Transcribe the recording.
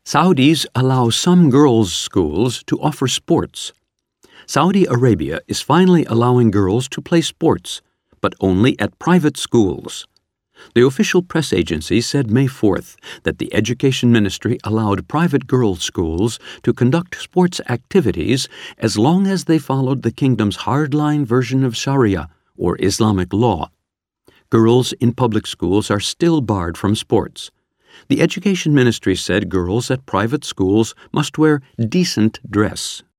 Saudis allow some girls' schools to offer sports. Saudi Arabia is finally allowing girls to play sports, but only at private schools. The official press agency said May 4th that the Education Ministry allowed private girls' schools to conduct sports activities as long as they followed the kingdom's hardline version of Sharia, or Islamic law. Girls in public schools are still barred from sports. The Education Ministry said girls at private schools must wear decent dress.